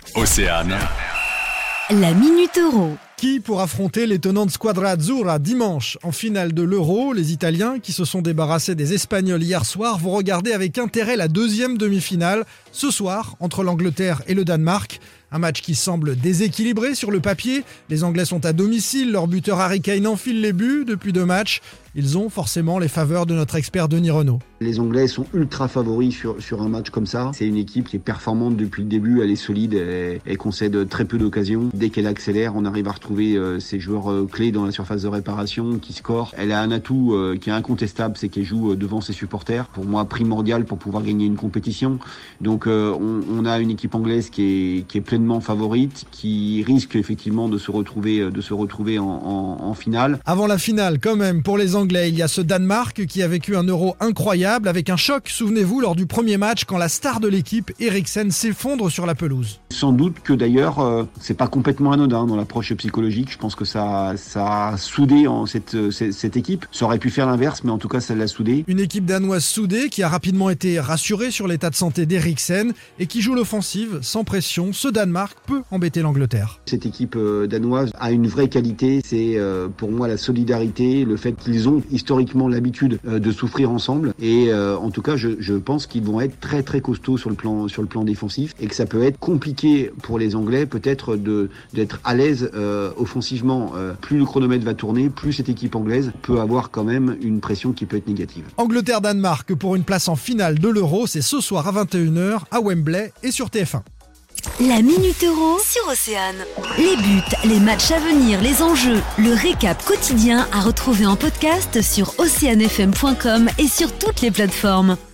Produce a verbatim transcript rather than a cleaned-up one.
Océane. La Minute Euro. Qui pour affronter l'étonnante Squadra Azzurra dimanche en finale de l'Euro? Les Italiens, qui se sont débarrassés des Espagnols hier soir, vont regarder avec intérêt la deuxième demi-finale ce soir entre l'Angleterre et le Danemark. Un match qui semble déséquilibré sur le papier. Les Anglais sont à domicile, leur buteur Harry Kane enfile les buts depuis deux matchs. Ils ont forcément les faveurs de notre expert Denis Renaud. Les Anglais sont ultra favoris sur, sur un match comme ça. C'est une équipe qui est performante depuis le début, elle est solide, elle, elle concède très peu d'occasions. Dès qu'elle accélère, on arrive à retrouver euh, ses joueurs euh, clés dans la surface de réparation qui scorent. Elle a un atout euh, qui est incontestable, c'est qu'elle joue euh, devant ses supporters. Pour moi, primordial pour pouvoir gagner une compétition. Donc euh, on, on a une équipe anglaise qui est, qui est pleinement favorite, qui risque effectivement de se retrouver, de se retrouver en, en, en finale. Avant la finale, quand même, pour les Anglais, il y a ce Danemark qui a vécu un Euro incroyable avec un choc, souvenez-vous, lors du premier match quand la star de l'équipe, Eriksen, s'effondre sur la pelouse. Sans doute que d'ailleurs, euh, c'est pas complètement anodin dans l'approche psychologique. Je pense que ça, ça a soudé en cette, cette, cette équipe. Ça aurait pu faire l'inverse, mais en tout cas, ça l'a soudé. Une équipe danoise soudée qui a rapidement été rassurée sur l'état de santé d'Eriksen et qui joue l'offensive sans pression. Ce Danemark peut embêter l'Angleterre. Cette équipe euh, danoise a une vraie qualité. C'est euh, pour moi la solidarité, le fait qu'ils ont historiquement l'habitude euh, de souffrir ensemble. Et euh, en tout cas, je, je pense qu'ils vont être très très costauds sur le plan sur le plan défensif et que ça peut être compliqué pour les Anglais peut-être de d'être à l'aise euh, offensivement. Euh, plus le chronomètre va tourner, plus cette équipe anglaise peut avoir quand même une pression qui peut être négative. Angleterre-Danemark pour une place en finale de l'Euro, c'est ce soir à vingt et une heures à Wembley et sur T F un. La Minute Euro sur Océane. Les buts, les matchs à venir, les enjeux, le récap quotidien à retrouver en podcast sur océane f m point com et sur toutes les plateformes.